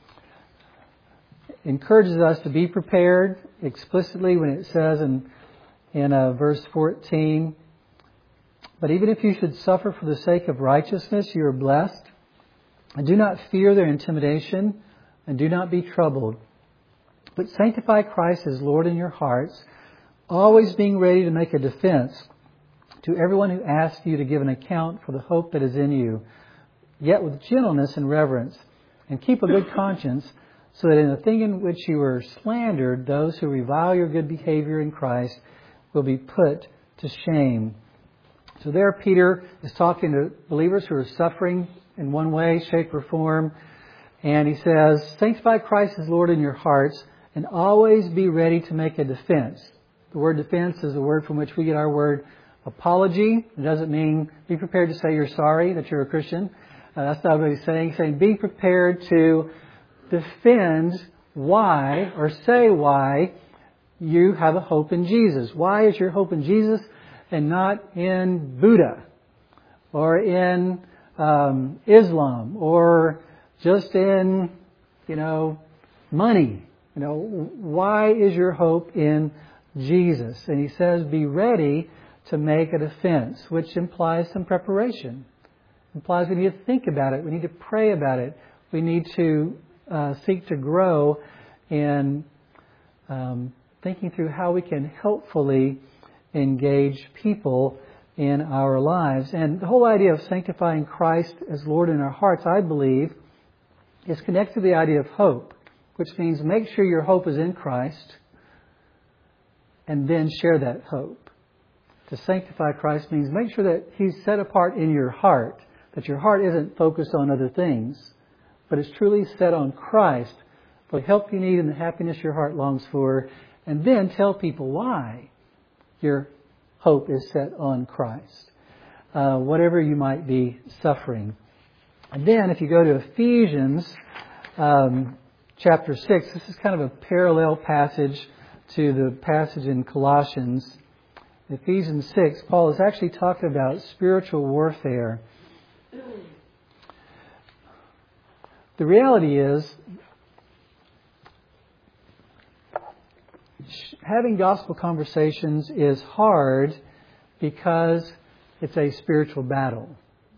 encourages us to be prepared explicitly when it says in verse 14, but even if you should suffer for the sake of righteousness, you are blessed. And do not fear their intimidation, and do not be troubled. But sanctify Christ as Lord in your hearts, always being ready to make a defense to everyone who asks you to give an account for the hope that is in you, yet with gentleness and reverence. And keep a good conscience, so that in the thing in which you were slandered, those who revile your good behavior in Christ will be put to shame. So there Peter is talking to believers who are suffering in one way, shape, or form. And he says, sanctify Christ as Lord in your hearts, and always be ready to make a defense. The word defense is a word from which we get our word apology. It doesn't mean be prepared to say you're sorry that you're a Christian. That's not what he's saying. He's saying be prepared to defend why, or say why, you have a hope in Jesus. Why is your hope in Jesus and not in Buddha or in Islam or just in, money? Why is your hope in Jesus? And he says, be ready to make a defense, which implies some preparation. Implies we need to think about it. We need to pray about it. We need to seek to grow in thinking through how we can helpfully engage people in our lives. And the whole idea of sanctifying Christ as Lord in our hearts, I believe, is connected to the idea of hope, which means make sure your hope is in Christ and then share that hope. To sanctify Christ means make sure that He's set apart in your heart, that your heart isn't focused on other things, but it's truly set on Christ for the help you need and the happiness your heart longs for, and then tell people why your hope is set on Christ, whatever you might be suffering. And then if you go to Ephesians chapter 6, this is kind of a parallel passage to the passage in Colossians. Ephesians 6, Paul is actually talking about spiritual warfare. The reality is, having gospel conversations is hard because it's a spiritual battle.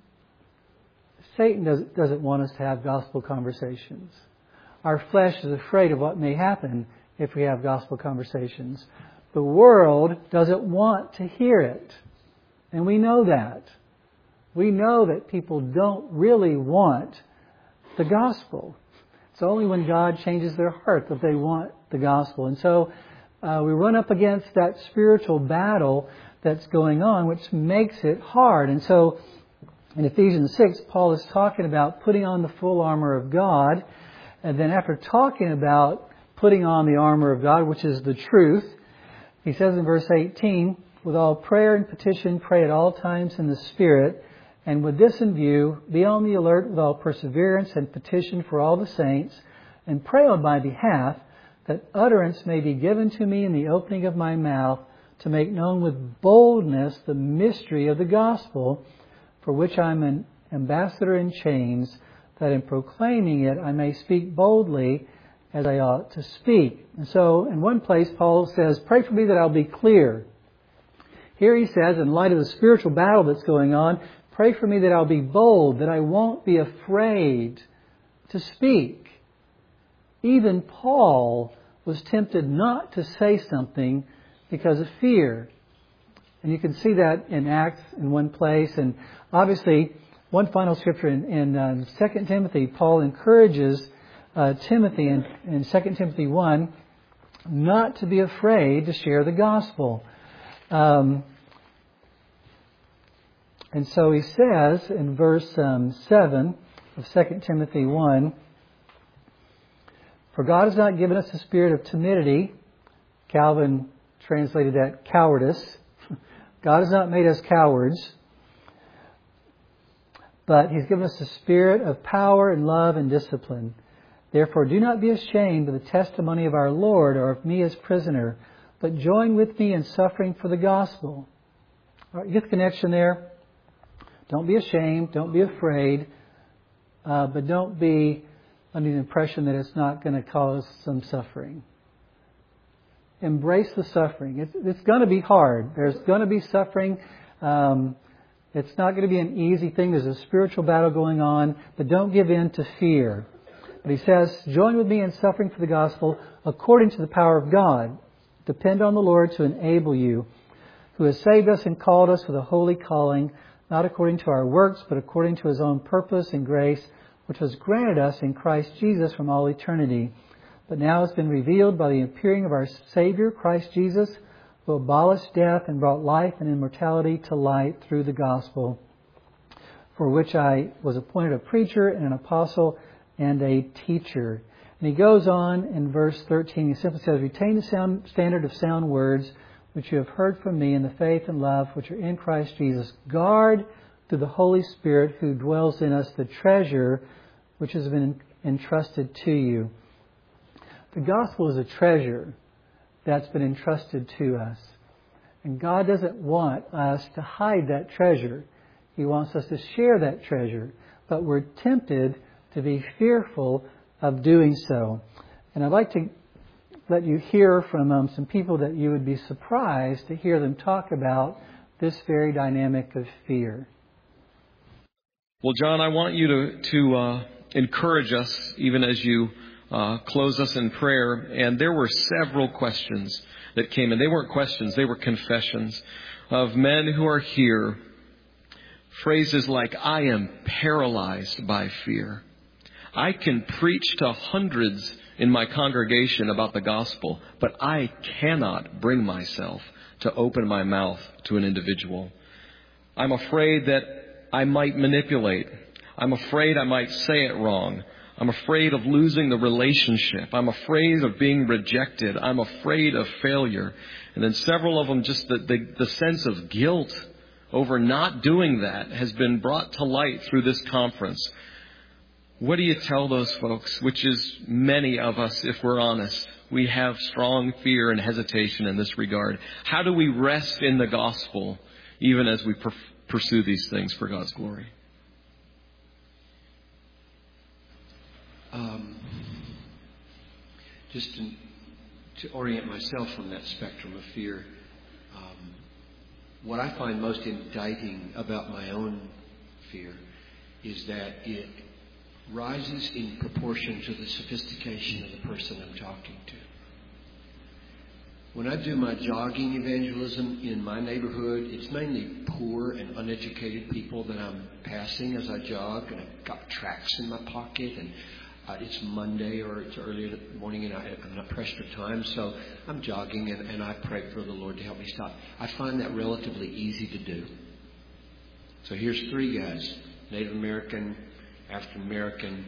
Satan doesn't want us to have gospel conversations. Our flesh is afraid of what may happen if we have gospel conversations. The world doesn't want to hear it. And we know that. We know that people don't really want the gospel. It's only when God changes their heart that they want the gospel. And so we run up against that spiritual battle that's going on, which makes it hard. And so in Ephesians 6, Paul is talking about putting on the full armor of God. And then after talking about putting on the armor of God, which is the truth, he says in verse 18, with all prayer and petition, pray at all times in the Spirit, and with this in view, be on the alert with all perseverance and petition for all the saints, and pray on my behalf, that utterance may be given to me in the opening of my mouth, to make known with boldness the mystery of the gospel, for which I am an ambassador in chains, that in proclaiming it I may speak boldly as I ought to speak. And so, in one place, Paul says, pray for me that I'll be clear. Here he says, in light of the spiritual battle that's going on, pray for me that I'll be bold, that I won't be afraid to speak. Even Paul was tempted not to say something because of fear. And you can see that in Acts in one place. And obviously, one final scripture in 2 Timothy, Paul encourages Timothy in 2 Timothy 1 not to be afraid to share the gospel. And so he says in verse 7 of 2 Timothy 1, for God has not given us a spirit of timidity. Calvin translated that cowardice. God has not made us cowards, but He's given us a spirit of power and love and discipline. Therefore, do not be ashamed of the testimony of our Lord or of me as prisoner, but join with me in suffering for the gospel. All right, you get the connection there? Don't be ashamed. Don't be afraid. But don't be under the impression that it's not going to cause some suffering. Embrace the suffering. It's going to be hard. There's going to be suffering. It's not going to be an easy thing. There's a spiritual battle going on. But don't give in to fear. But he says, join with me in suffering for the gospel according to the power of God. Depend on the Lord to enable you, who has saved us and called us with a holy calling, not according to our works, but according to His own purpose and grace, which was granted us in Christ Jesus from all eternity, but now has been revealed by the appearing of our Savior, Christ Jesus, who abolished death and brought life and immortality to light through the gospel, for which I was appointed a preacher and an apostle and a teacher. And he goes on in verse 13, he simply says, retain the standard of sound words, which you have heard from me in the faith and love which are in Christ Jesus. Guard through the Holy Spirit who dwells in us the treasure which has been entrusted to you. The gospel is a treasure that's been entrusted to us. And God doesn't want us to hide that treasure. He wants us to share that treasure. But we're tempted to be fearful of doing so. And I'd like to let you hear from some people that you would be surprised to hear them talk about this very dynamic of fear. Well, John, I want you to encourage us even as you close us in prayer. And there were several questions that came in. They weren't questions, they were confessions of men who are here. Phrases like, I am paralyzed by fear. I can preach to hundreds in my congregation about the gospel, but I cannot bring myself to open my mouth to an individual. I'm afraid that I might manipulate. I'm afraid I might say it wrong. I'm afraid of losing the relationship. I'm afraid of being rejected. I'm afraid of failure. And then several of them, just the sense of guilt over not doing that has been brought to light through this conference. What do you tell those folks, which is many of us, if we're honest? We have strong fear and hesitation in this regard. How do we rest in the gospel even as we pursue these things for God's glory? Just to orient myself from that spectrum of fear, what I find most indicting about my own fear is that it rises in proportion to the sophistication of the person I'm talking to. When I do my jogging evangelism in my neighborhood, it's mainly poor and uneducated people that I'm passing as I jog, and I've got tracts in my pocket, and it's Monday or it's early in the morning, and I'm not pressed for time, so I'm jogging, and I pray for the Lord to help me stop. I find that relatively easy to do. So here's three guys, Native American, African American,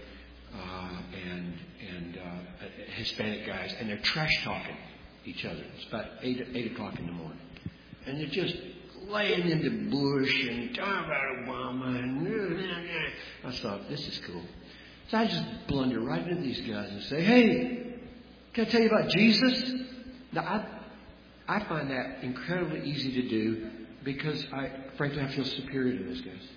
and Hispanic guys, and they're trash talking each other. It's about 8 o'clock in the morning, and they're just laying in the bush and talking about Obama, and I thought, this is cool. So I just blunder right into these guys and say, hey, can I tell you about Jesus? Now, I find that incredibly easy to do because, frankly, I feel superior to those guys.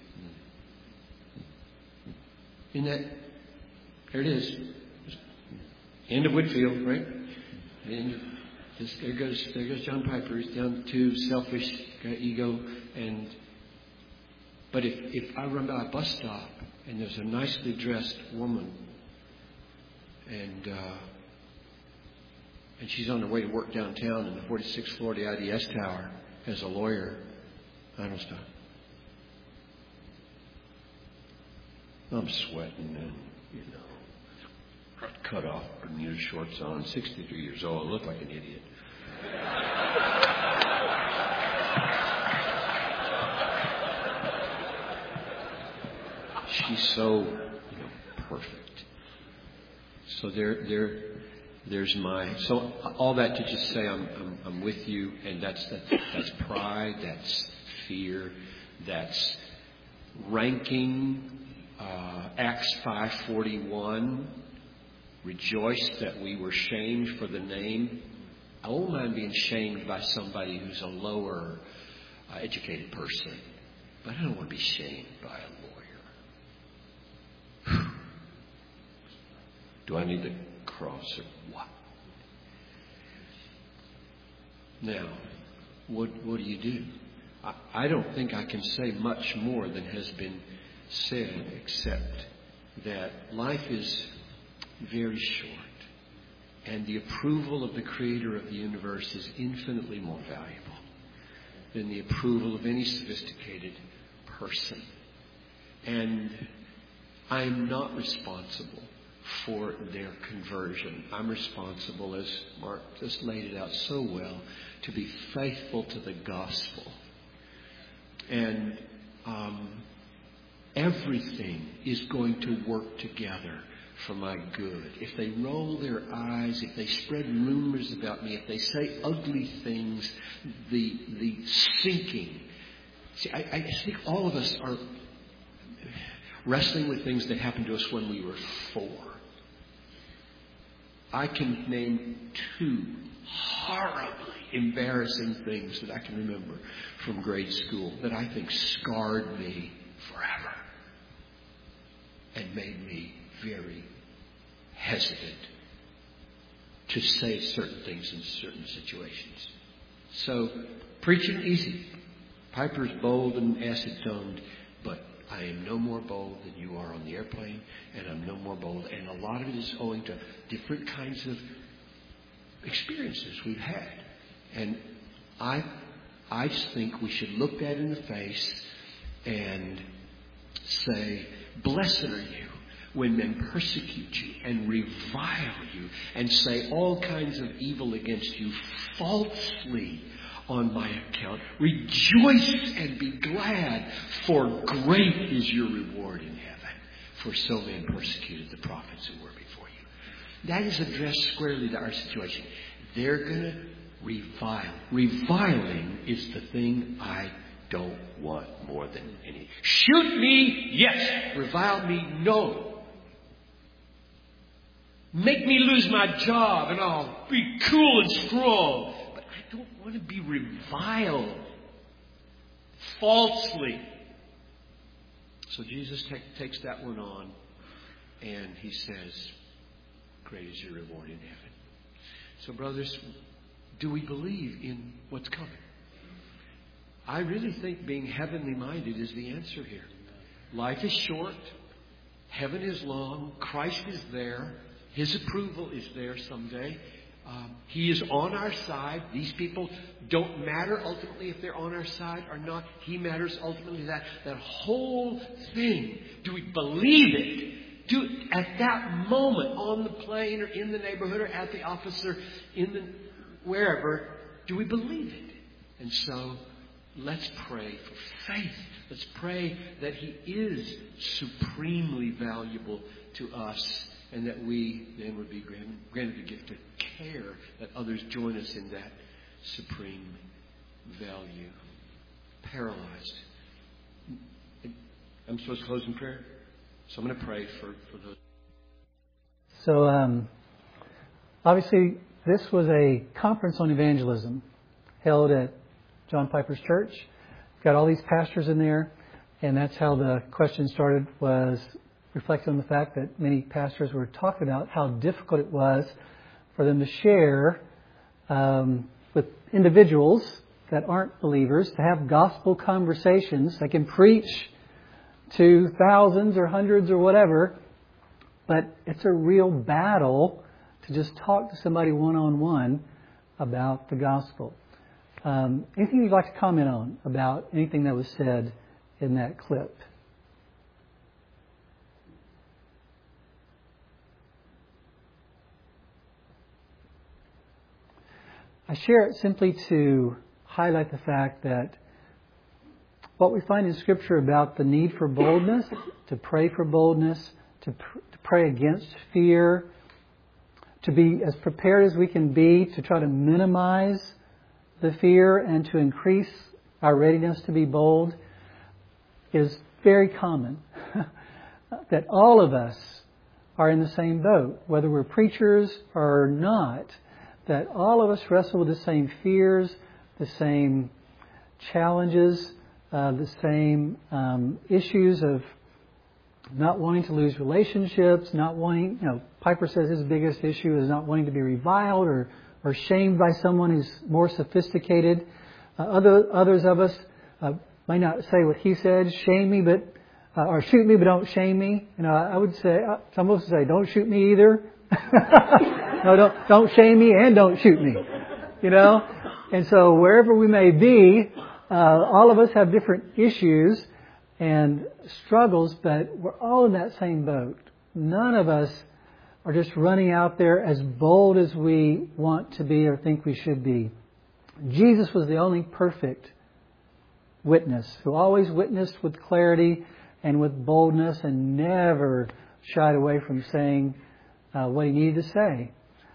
In that, there it is. End of Whitfield, right? There goes John Piper. He's down to selfish, ego, but if I run by a bus stop and there's a nicely dressed woman and she's on her way to work downtown in the 46th floor of the IDS Tower as a lawyer, I don't stop. I'm sweating and, cut off Bermuda shorts on, 63 years old. I look like an idiot. She's so, perfect. So there's so all that to just say I'm with you, and that's pride, that's fear, that's ranking. Acts 5:41. Rejoice that we were shamed for the name. I won't mind being shamed by somebody who's a lower educated person, but I don't want to be shamed by a lawyer. Do I need the cross or what? Now, what do you do? I don't think I can say much more than has been said, except that life is very short, and the approval of the Creator of the universe is infinitely more valuable than the approval of any sophisticated person. And I'm not responsible for their conversion. I'm responsible, as Mark just laid it out so well, to be faithful to the gospel. And everything is going to work together for my good. If they roll their eyes, if they spread rumors about me, if they say ugly things, the sinking. See, I think all of us are wrestling with things that happened to us when we were 4. I can name 2 horribly embarrassing things that I can remember from grade school that I think scarred me forever and made me very hesitant to say certain things in certain situations. So, preaching easy. Piper's bold and acid-toned, but I am no more bold than you are on the airplane, and I'm no more bold. And a lot of it is owing to different kinds of experiences we've had. And I just think we should look that in the face and say, blessed are you when men persecute you and revile you and say all kinds of evil against you falsely on my account. Rejoice and be glad, for great is your reward in heaven. For so men persecuted the prophets who were before you. That is addressed squarely to our situation. They're going to revile. Reviling is the thing I don't want more than any. Shoot me, yes. Revile me, no. Make me lose my job and I'll be cool and strong. But I don't want to be reviled falsely. So Jesus takes that one on and he says, great is your reward in heaven. So brothers, do we believe in what's coming? I really think being heavenly minded is the answer here. Life is short. Heaven is long. Christ is there. His approval is there someday. He is on our side. These people don't matter ultimately if they're on our side or not. He matters ultimately. That whole thing. Do we believe it? At that moment on the plane or in the neighborhood or at the office or wherever, do we believe it? And so let's pray for faith. Let's pray that He is supremely valuable to us. And that we then would be granted the gift of care that others join us in that supreme value. Paralyzed. I'm supposed to close in prayer? So I'm going to pray for those. So, obviously, this was a conference on evangelism held at John Piper's church. Got all these pastors in there. And that's how the question started, was reflecting on the fact that many pastors were talking about how difficult it was for them to share with individuals that aren't believers, to have gospel conversations. They can preach to thousands or hundreds or whatever, but it's a real battle to just talk to somebody one-on-one about the gospel. Anything you'd like to comment on about anything that was said in that clip? I share it simply to highlight the fact that what we find in Scripture about the need for boldness, to pray for boldness, to pray against fear, to be as prepared as we can be to try to minimize the fear and to increase our readiness to be bold, is very common. That all of us are in the same boat, whether we're preachers or not. That all of us wrestle with the same fears, the same challenges, the same issues of not wanting to lose relationships, not wanting, Piper says his biggest issue is not wanting to be reviled or shamed by someone who's more sophisticated. Others of us may not say what he said, shame me, or shoot me, but don't shame me. I would say, some of us say, don't shoot me either. No, don't shame me and don't shoot me. And so wherever we may be, all of us have different issues and struggles, but we're all in that same boat. None of us are just running out there as bold as we want to be or think we should be. Jesus was the only perfect witness who always witnessed with clarity and with boldness and never shied away from saying what He needed to say.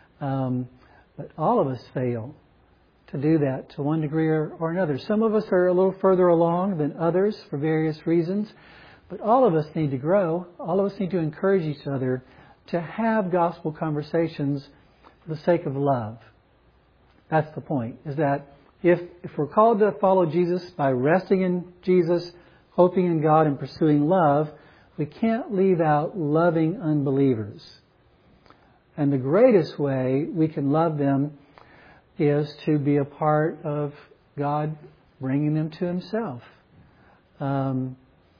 But all of us fail to do that to one degree or another. Some of us are a little further along than others for various reasons. But all of us need to grow. All of us need to encourage each other to have gospel conversations for the sake of love. That's the point, is that if we're called to follow Jesus by resting in Jesus, hoping in God, and pursuing love, we can't leave out loving unbelievers. And the greatest way we can love them is to be a part of God bringing them to Himself. And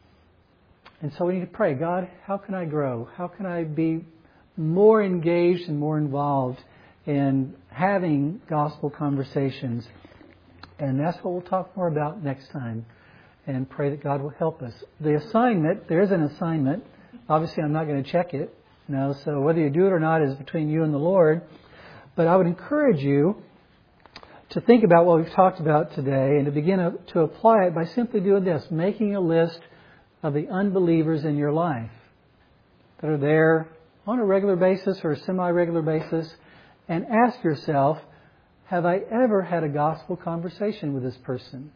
so we need to pray, God, how can I grow? How can I be more engaged and more involved in having gospel conversations? And that's what we'll talk more about next time. And pray that God will help us. The assignment, there is an assignment Obviously, I'm not going to check it. So whether you do it or not is between you and the Lord. But I would encourage you to think about what we've talked about today and to begin to apply it by simply doing this, making a list of the unbelievers in your life that are there on a regular basis or a semi-regular basis, and ask yourself, have I ever had a gospel conversation with this person?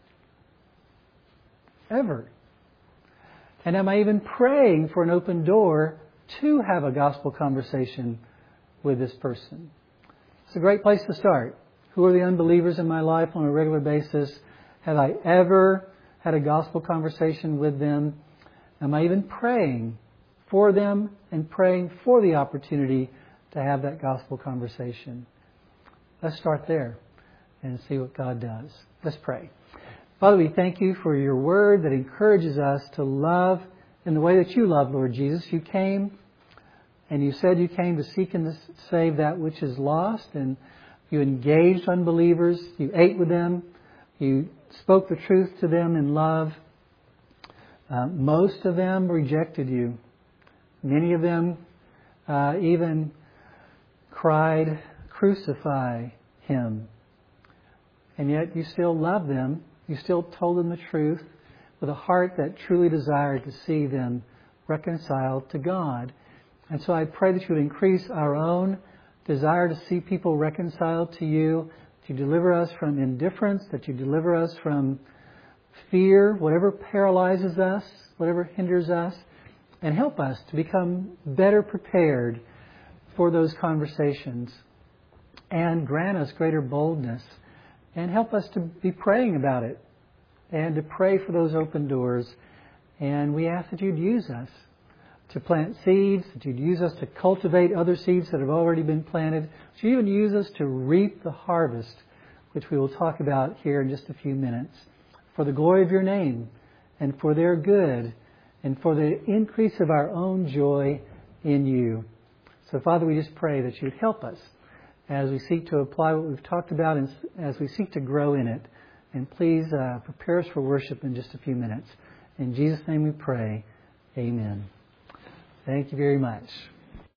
Ever? And am I even praying for an open door to have a gospel conversation with this person? It's a great place to start. Who are the unbelievers in my life on a regular basis? Have I ever had a gospel conversation with them? Am I even praying for them and praying for the opportunity to have that gospel conversation? Let's start there and see what God does. Let's pray. Father, we thank you for your word that encourages us to love in the way that you love, Lord Jesus. You came and you said you came to seek and to save that which is lost, and you engaged unbelievers. You ate with them. You spoke the truth to them in love. Most of them rejected you. Many of them even cried, "Crucify him." And yet you still loved them. You still told them the truth with a heart that truly desired to see them reconciled to God. And so I pray that you would increase our own desire to see people reconciled to you, that you deliver us from indifference, that you deliver us from fear, whatever paralyzes us, whatever hinders us, and help us to become better prepared for those conversations. And grant us greater boldness and help us to be praying about it and to pray for those open doors. And we ask that you'd use us to plant seeds, that you'd use us to cultivate other seeds that have already been planted, that you even use us to reap the harvest, which we will talk about here in just a few minutes, for the glory of your name and for their good and for the increase of our own joy in you. So, Father, we just pray that you'd help us as we seek to apply what we've talked about and as we seek to grow in it. And please prepare us for worship in just a few minutes. In Jesus' name we pray. Amen. Thank you very much.